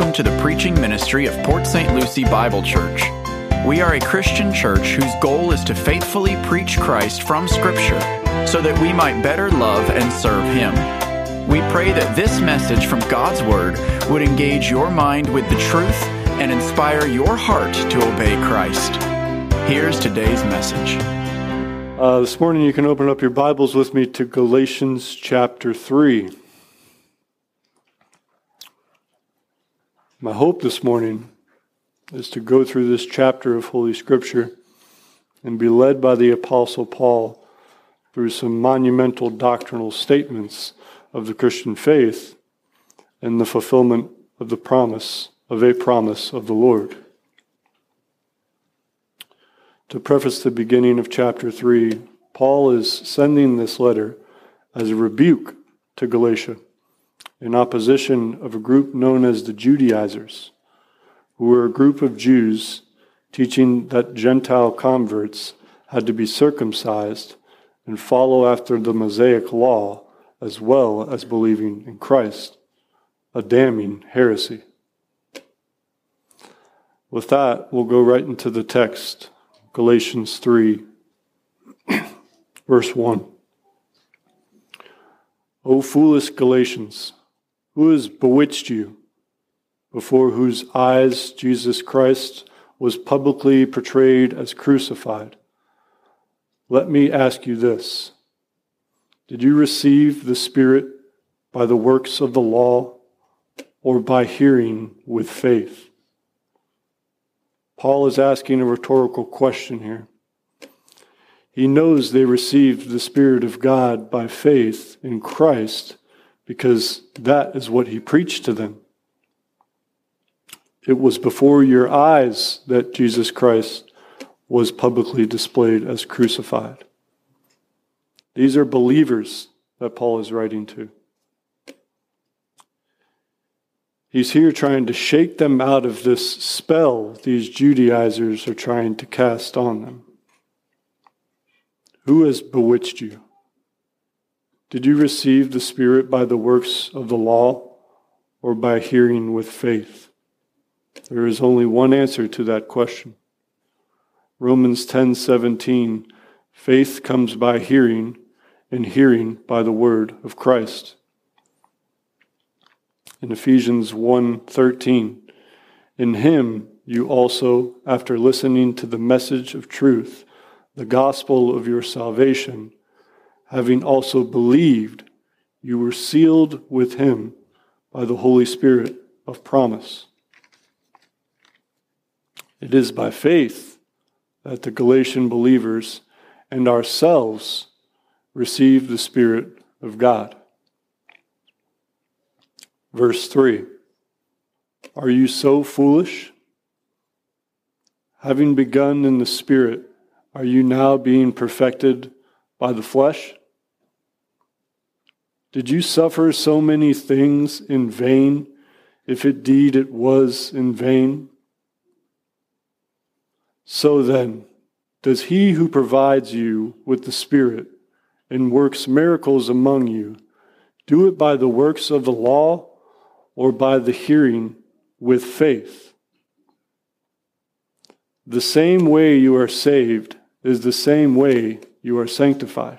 welcome to the preaching ministry of Port St. Lucie Bible Church. We are a Christian church whose goal is to faithfully preach Christ from Scripture so that we might better love and serve Him. We pray that this message from God's Word would engage your mind with the truth and inspire your heart to obey Christ. Here's today's message. This morning you can open up your Bibles with me to Galatians chapter 3. My hope this morning is to go through this chapter of Holy Scripture and be led by the Apostle Paul through some monumental doctrinal statements of the Christian faith and the fulfillment of a promise of the Lord. To preface the beginning of chapter 3, Paul is sending this letter as a rebuke to Galatia in opposition of a group known as the Judaizers, who were a group of Jews teaching that Gentile converts had to be circumcised and follow after the Mosaic law as well as believing in Christ, a damning heresy. With that, we'll go right into the text, Galatians 3, verse 1. O foolish Galatians, who has bewitched you, before whose eyes Jesus Christ was publicly portrayed as crucified? Let me ask you this. Did you receive the Spirit by the works of the law or by hearing with faith? Paul is asking a rhetorical question here. He knows they received the Spirit of God by faith in Christ because that is what he preached to them. It was before your eyes that Jesus Christ was publicly displayed as crucified. These are believers that Paul is writing to. He's here trying to shake them out of this spell these Judaizers are trying to cast on them. Who has bewitched you? Did you receive the Spirit by the works of the law or by hearing with faith? There is only one answer to that question. Romans 10:17, faith comes by hearing, and hearing by the word of Christ. In Ephesians 1:13, in him you also, after listening to the message of truth, the gospel of your salvation, having also believed, you were sealed with him by the Holy Spirit of promise. It is by faith that the Galatian believers and ourselves receive the Spirit of God. Verse 3, are you so foolish? Having begun in the Spirit, are you now being perfected by the flesh? Did you suffer so many things in vain, if indeed it was in vain? So then, does he who provides you with the Spirit and works miracles among you do it by the works of the law or by the hearing with faith? The same way you are saved is the same way you are sanctified.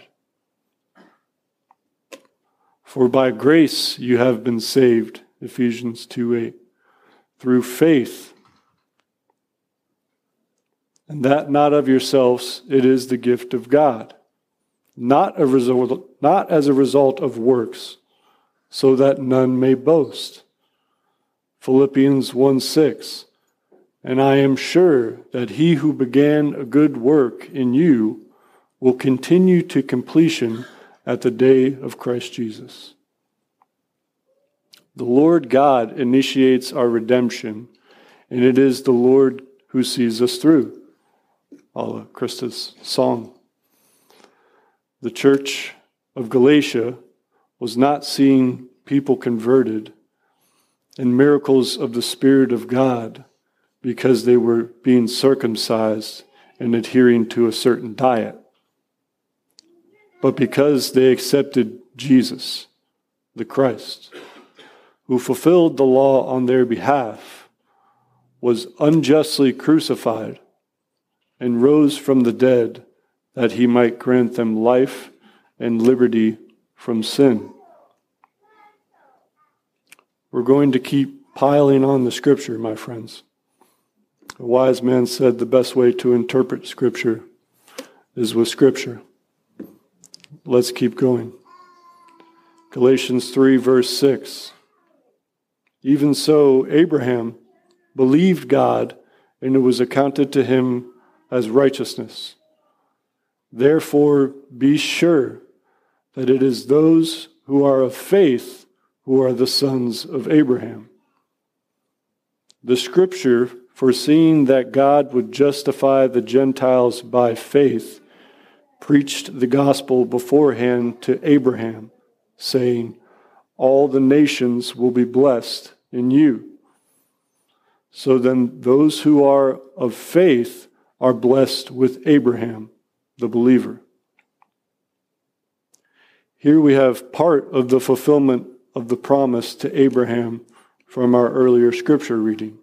For by grace you have been saved, Ephesians 2:8, through faith. And that not of yourselves, it is the gift of God, not as a result of works, so that none may boast. Philippians 1:6, and I am sure that he who began a good work in you will continue to completion at the day of Christ Jesus. The Lord God initiates our redemption, and it is the Lord who sees us through. Alla Christus song. The church of Galatia was not seeing people converted and miracles of the Spirit of God because they were being circumcised and adhering to a certain diet, but because they accepted Jesus, the Christ, who fulfilled the law on their behalf, was unjustly crucified and rose from the dead that he might grant them life and liberty from sin. We're going to keep piling on the Scripture, my friends. A wise man said the best way to interpret Scripture is with Scripture. Let's keep going. Galatians 3, verse 6. Even so, Abraham believed God, and it was accounted to him as righteousness. Therefore, be sure that it is those who are of faith who are the sons of Abraham. The Scripture, foreseeing that God would justify the Gentiles by faith, preached the gospel beforehand to Abraham, saying, all the nations will be blessed in you. So then those who are of faith are blessed with Abraham, the believer. Here we have part of the fulfillment of the promise to Abraham from our earlier scripture reading.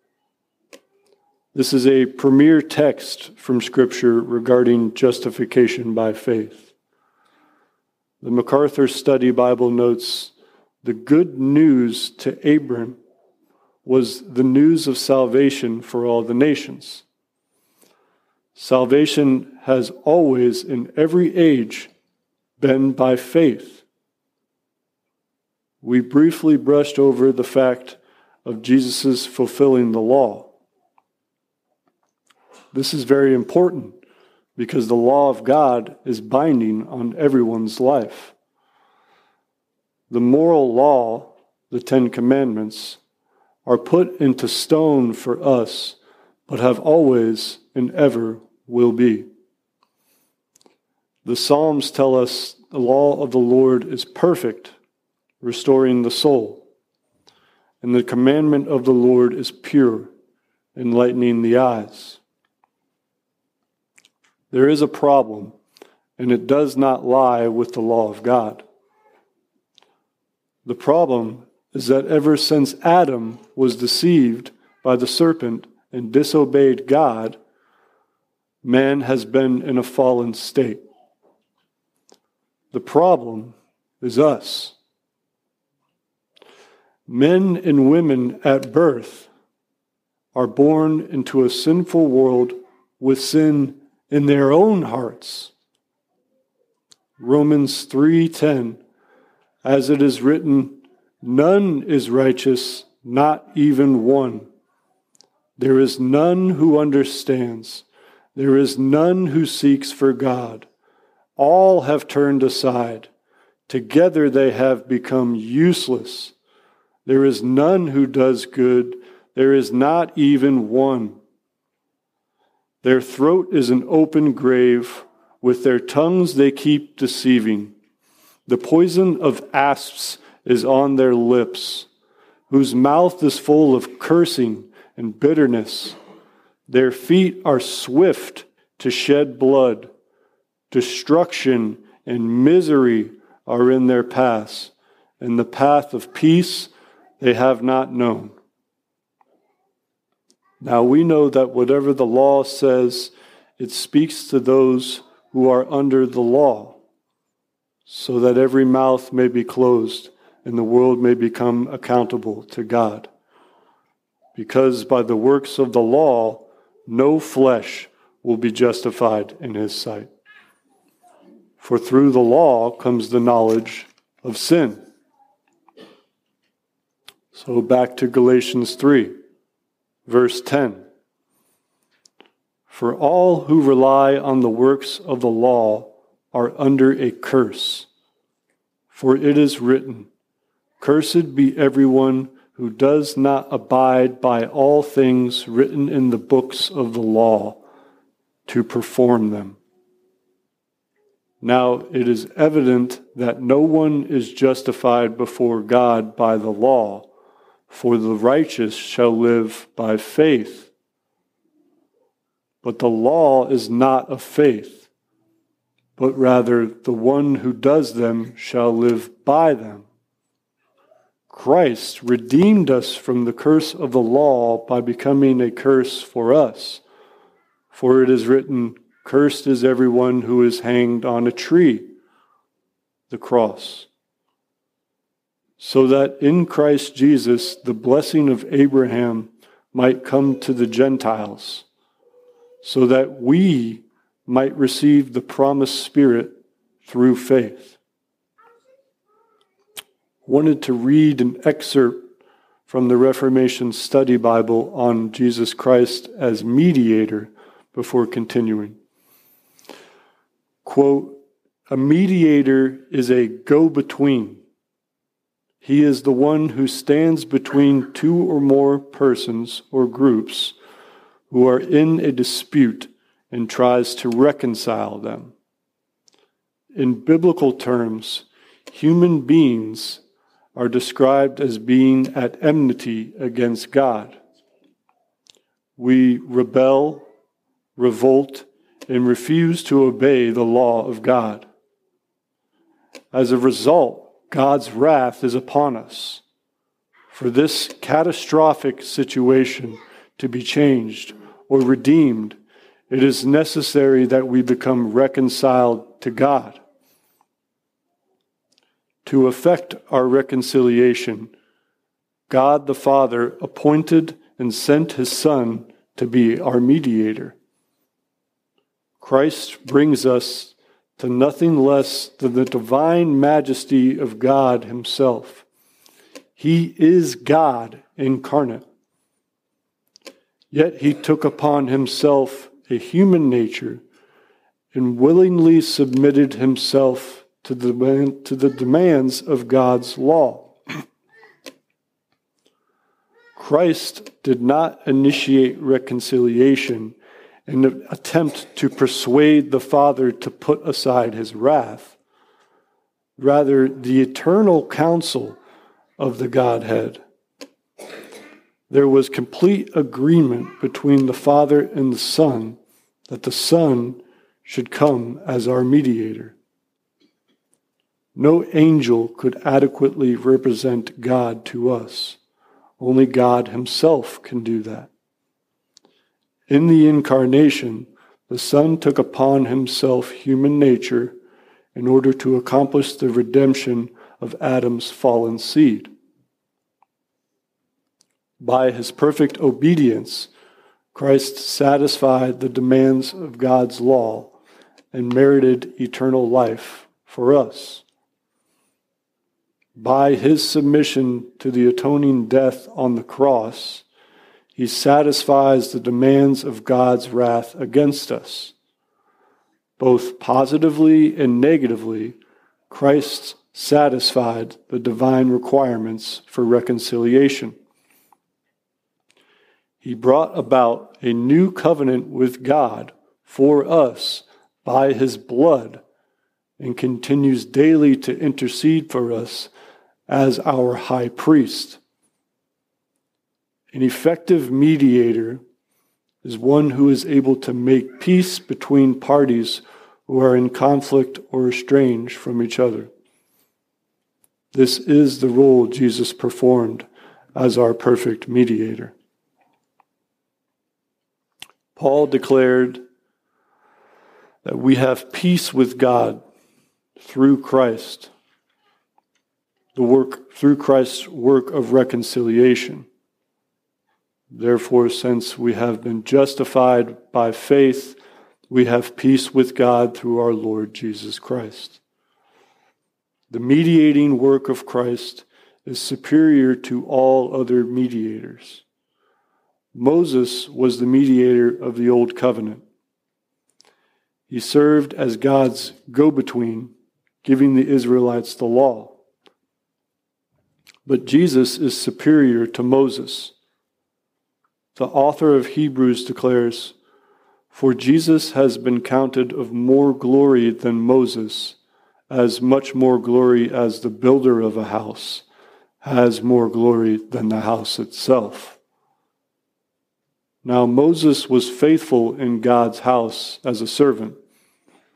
This is a premier text from Scripture regarding justification by faith. The MacArthur Study Bible notes, the good news to Abram was the news of salvation for all the nations. Salvation has always, in every age, been by faith. We briefly brushed over the fact of Jesus' fulfilling the law. This is very important because the law of God is binding on everyone's life. The moral law, the Ten Commandments, are put into stone for us, but have always and ever will be. The Psalms tell us the law of the Lord is perfect, restoring the soul, and the commandment of the Lord is pure, enlightening the eyes. There is a problem, and it does not lie with the law of God. The problem is that ever since Adam was deceived by the serpent and disobeyed God, man has been in a fallen state. The problem is us. Men and women at birth are born into a sinful world with sin in their own hearts. Romans 3:10, as it is written, none is righteous, not even one. There is none who understands. There is none who seeks for God. All have turned aside. Together they have become useless. There is none who does good. There is not even one. Their throat is an open grave. With their tongues they keep deceiving. The poison of asps is on their lips, whose mouth is full of cursing and bitterness. Their feet are swift to shed blood. Destruction and misery are in their paths, and the path of peace they have not known. Now we know that whatever the law says, it speaks to those who are under the law, so that every mouth may be closed and the world may become accountable to God. Because by the works of the law, no flesh will be justified in his sight. For through the law comes the knowledge of sin. So back to Galatians 3, verse 10. For all who rely on the works of the law are under a curse. For it is written, cursed be everyone who does not abide by all things written in the books of the law to perform them. Now it is evident that no one is justified before God by the law, for the righteous shall live by faith. But the law is not of faith, but rather the one who does them shall live by them. Christ redeemed us from the curse of the law by becoming a curse for us. For it is written, "Cursed is everyone who is hanged on a tree," the cross. So that in Christ Jesus the blessing of Abraham might come to the Gentiles, so that we might receive the promised Spirit through faith. I wanted to read an excerpt from the Reformation Study Bible on Jesus Christ as mediator before continuing. Quote, "A mediator is a go-between. He is the one who stands between two or more persons or groups who are in a dispute and tries to reconcile them. In biblical terms, human beings are described as being at enmity against God. We rebel, revolt, and refuse to obey the law of God. As a result, God's wrath is upon us. For this catastrophic situation to be changed or redeemed, it is necessary that we become reconciled to God. To effect our reconciliation, God the Father appointed and sent his Son to be our mediator. Christ brings us to nothing less than the divine majesty of God himself. He is God incarnate. Yet he took upon himself a human nature and willingly submitted himself to the demands of God's law. Christ did not initiate reconciliation in an attempt to persuade the Father to put aside his wrath. Rather, the eternal counsel of the Godhead. There was complete agreement between the Father and the Son that the Son should come as our mediator. No angel could adequately represent God to us. Only God himself can do that. In the incarnation, the Son took upon himself human nature in order to accomplish the redemption of Adam's fallen seed. By his perfect obedience, Christ satisfied the demands of God's law and merited eternal life for us. By his submission to the atoning death on the cross, he satisfies the demands of God's wrath against us. Both positively and negatively, Christ satisfied the divine requirements for reconciliation. He brought about a new covenant with God for us by his blood and continues daily to intercede for us as our high priest. An effective mediator is one who is able to make peace between parties who are in conflict or estranged from each other. This is the role Jesus performed as our perfect mediator. Paul declared that we have peace with God through Christ, through Christ's work of reconciliation. Therefore, since we have been justified by faith, we have peace with God through our Lord Jesus Christ. The mediating work of Christ is superior to all other mediators. Moses was the mediator of the Old Covenant. He served as God's go-between, giving the Israelites the law. But Jesus is superior to Moses. The author of Hebrews declares, "For Jesus has been counted of more glory than Moses, as much more glory as the builder of a house has more glory than the house itself." Now Moses was faithful in God's house as a servant,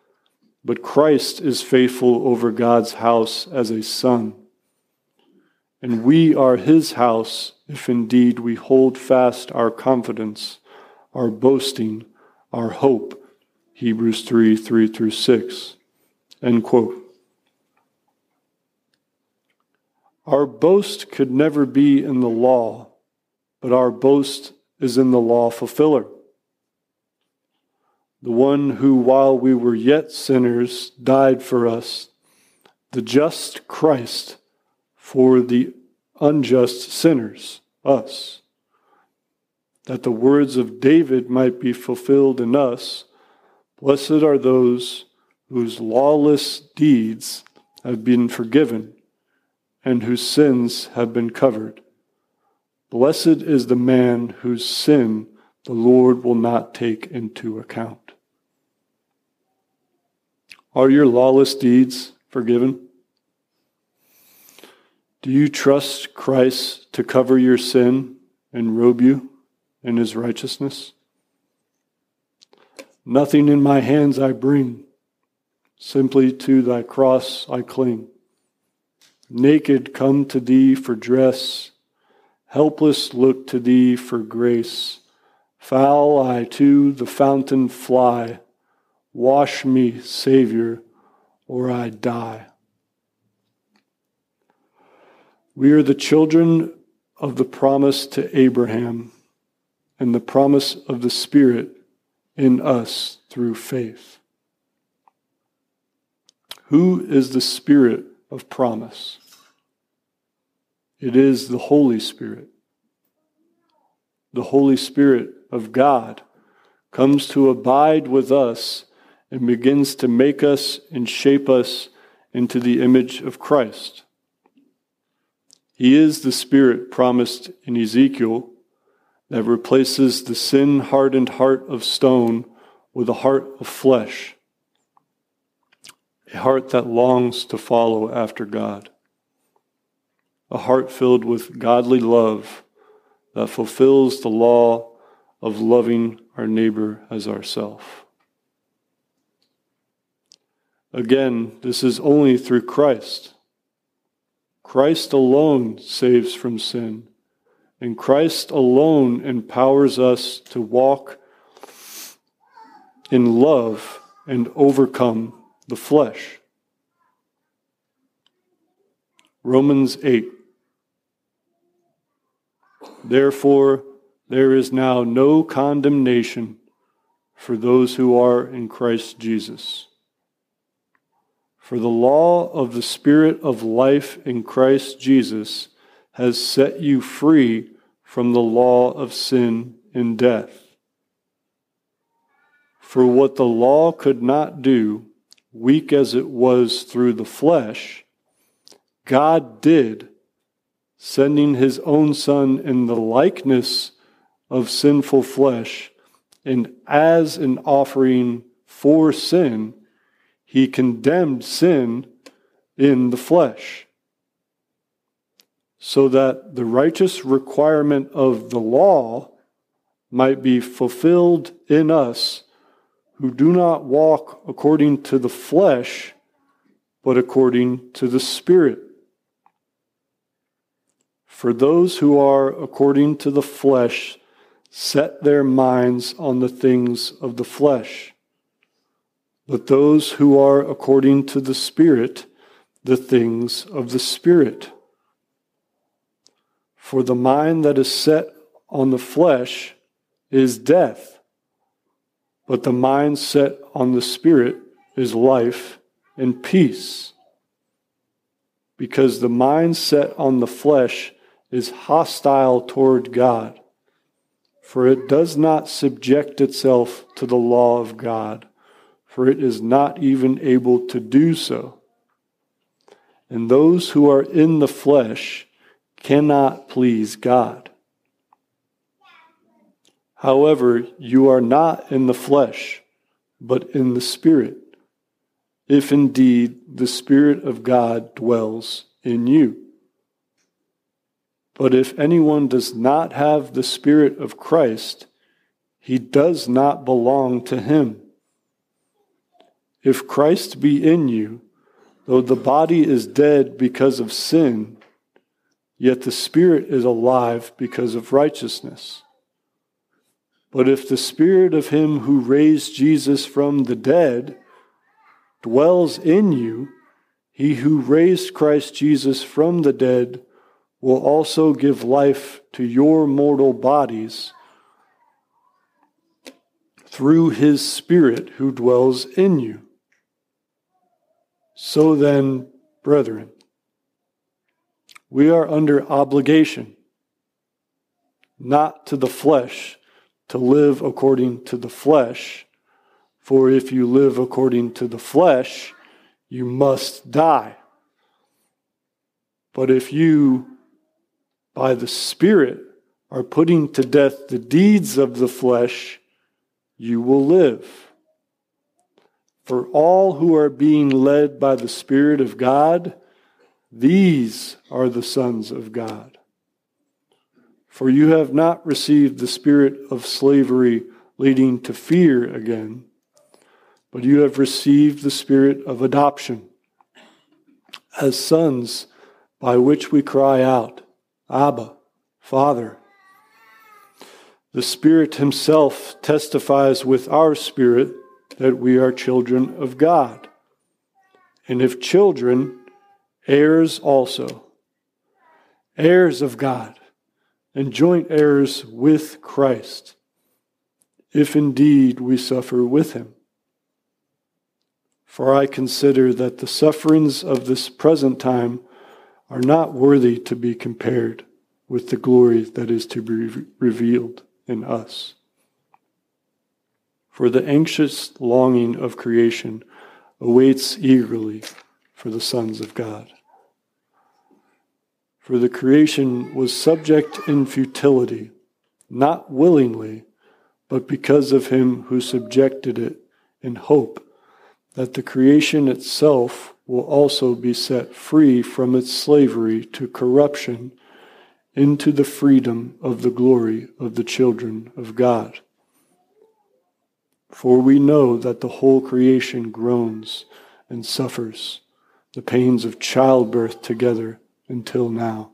but Christ is faithful over God's house as a son. and we are his house if indeed we hold fast our confidence, our boasting, our hope. Hebrews 3:3-6. End quote. Our boast could never be in the law, but our boast is in the law fulfiller. The one who, while we were yet sinners, died for us, the just Christ for the unjust sinners, us, that the words of David might be fulfilled in us. Blessed are those whose lawless deeds have been forgiven and whose sins have been covered. Blessed is the man whose sin the Lord will not take into account. Are your lawless deeds forgiven? Do you trust Christ to cover your sin and robe you in his righteousness? Nothing in my hands I bring, simply to thy cross I cling. Naked come to thee for dress, helpless look to thee for grace. Foul I to the fountain fly, wash me, Savior, or I die. We are the children of the promise to Abraham and the promise of the Spirit in us through faith. Who is the Spirit of promise? It is the Holy Spirit. The Holy Spirit of God comes to abide with us and begins to make us and shape us into the image of Christ. He is the Spirit promised in Ezekiel that replaces the sin-hardened heart of stone with a heart of flesh, a heart that longs to follow after God, a heart filled with godly love that fulfills the law of loving our neighbor as ourself. Again, this is only through Christ. Christ alone saves from sin, and Christ alone empowers us to walk in love and overcome the flesh. Romans 8. Therefore, there is now no condemnation for those who are in Christ Jesus. For the law of the Spirit of life in Christ Jesus has set you free from the law of sin and death. For what the law could not do, weak as it was through the flesh, God did, sending his own Son in the likeness of sinful flesh, and as an offering for sin, he condemned sin in the flesh, so that the righteous requirement of the law might be fulfilled in us who do not walk according to the flesh, but according to the Spirit. For those who are according to the flesh set their minds on the things of the flesh, but those who are according to the Spirit, the things of the Spirit. For the mind that is set on the flesh is death, but the mind set on the Spirit is life and peace. Because the mind set on the flesh is hostile toward God, for it does not subject itself to the law of God, for it is not even able to do so. And those who are in the flesh cannot please God. However, you are not in the flesh, but in the Spirit, if indeed the Spirit of God dwells in you. But if anyone does not have the Spirit of Christ, he does not belong to him. If Christ be in you, though the body is dead because of sin, yet the Spirit is alive because of righteousness. But if the Spirit of him who raised Jesus from the dead dwells in you, he who raised Christ Jesus from the dead will also give life to your mortal bodies through his Spirit who dwells in you. So then, brethren, we are under obligation, not to the flesh, to live according to the flesh. For if you live according to the flesh, you must die. But if you, by the Spirit, are putting to death the deeds of the flesh, you will live. For all who are being led by the Spirit of God, these are the sons of God. For you have not received the spirit of slavery leading to fear again, but you have received the Spirit of adoption as sons, by which we cry out, Abba, Father. The Spirit himself testifies with our spirit that we are children of God. And if children, heirs also, heirs of God, and joint heirs with Christ, if indeed we suffer with him. For I consider that the sufferings of this present time are not worthy to be compared with the glory that is to be revealed in us. For the anxious longing of creation awaits eagerly for the sons of God. For the creation was subject in futility, not willingly, but because of him who subjected it, in hope that the creation itself will also be set free from its slavery to corruption into the freedom of the glory of the children of God. For we know that the whole creation groans and suffers the pains of childbirth together until now.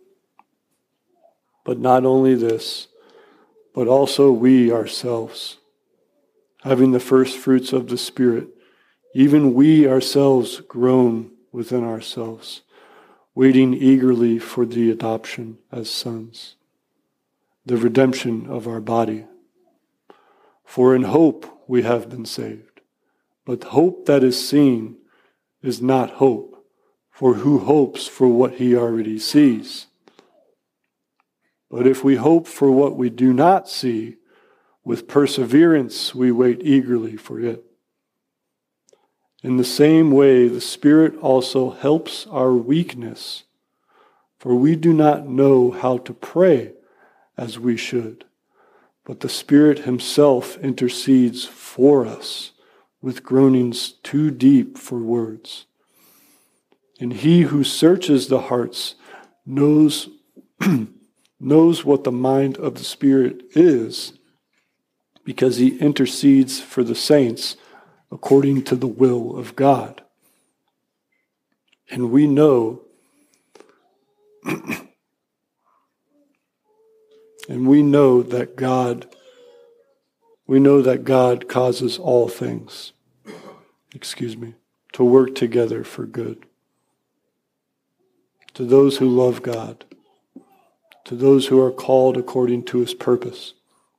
But not only this, but also we ourselves, having the first fruits of the Spirit, even we ourselves groan within ourselves, waiting eagerly for the adoption as sons, the redemption of our body. For in hope we have been saved. But hope that is seen is not hope, for who hopes for what he already sees? But if we hope for what we do not see, with perseverance we wait eagerly for it. In the same way, the Spirit also helps our weakness, for we do not know how to pray as we should, but the Spirit himself intercedes for us with groanings too deep for words. And he who searches the hearts knows what the mind of the Spirit is, because he intercedes for the saints according to the will of God. And we know that God causes all things, to work together for good, to those who love God, to those who are called according to his purpose.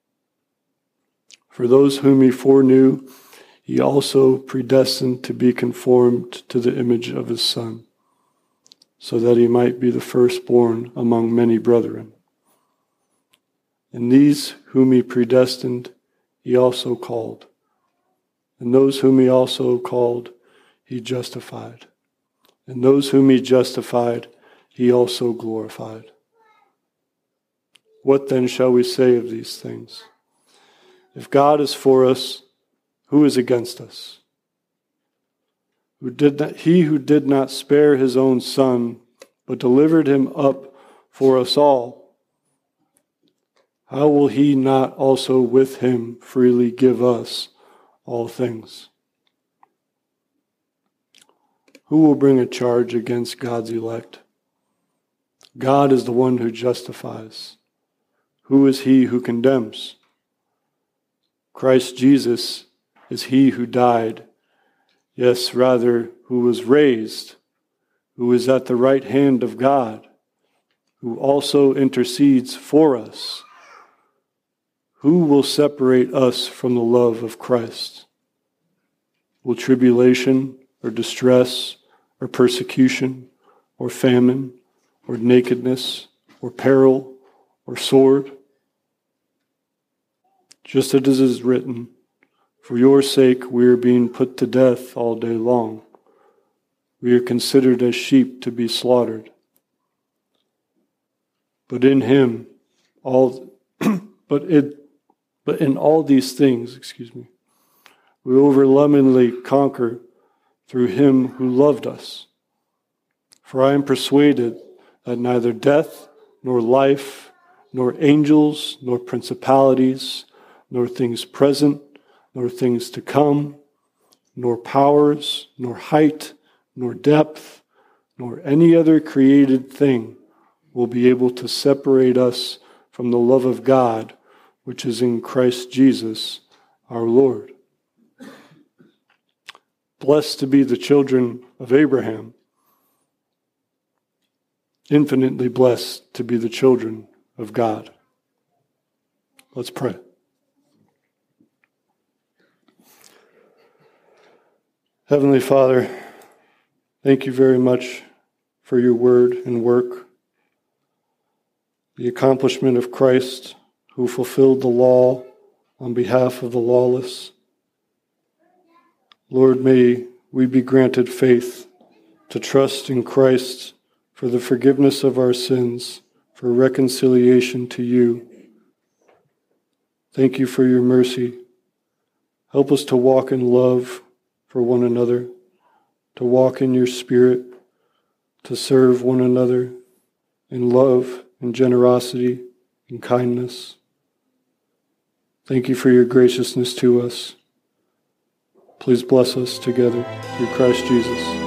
For those whom he foreknew, he also predestined to be conformed to the image of his Son, so that he might be the firstborn among many brethren. And these whom he predestined, he also called. And those whom he also called, he justified. And those whom he justified, he also glorified. What then shall we say of these things? If God is for us, who is against us? He who did not spare his own Son, but delivered him up for us all, how will he not also with him freely give us all things? Who will bring a charge against God's elect? God is the one who justifies. Who is he who condemns? Christ Jesus is he who died, yes, rather, who was raised, who is at the right hand of God, who also intercedes for us. Who will separate us from the love of Christ? Will tribulation or distress or persecution or famine or nakedness or peril or sword? Just as it is written, for your sake we are being put to death all day long. We are considered as sheep to be slaughtered. But in him, but in all these things, we overwhelmingly conquer through him who loved us. For I am persuaded that neither death, nor life, nor angels, nor principalities, nor things present, nor things to come, nor powers, nor height, nor depth, nor any other created thing will be able to separate us from the love of God, which is in Christ Jesus, our Lord. Blessed to be the children of Abraham, infinitely blessed to be the children of God. Let's pray. Heavenly Father, thank you very much for your word and work, the accomplishment of Christ who fulfilled the law on behalf of the lawless. Lord, may we be granted faith to trust in Christ for the forgiveness of our sins, for reconciliation to you. Thank you for your mercy. Help us to walk in love for one another, to walk in your Spirit, to serve one another in love and generosity and kindness. Thank you for your graciousness to us. Please bless us together through Christ Jesus.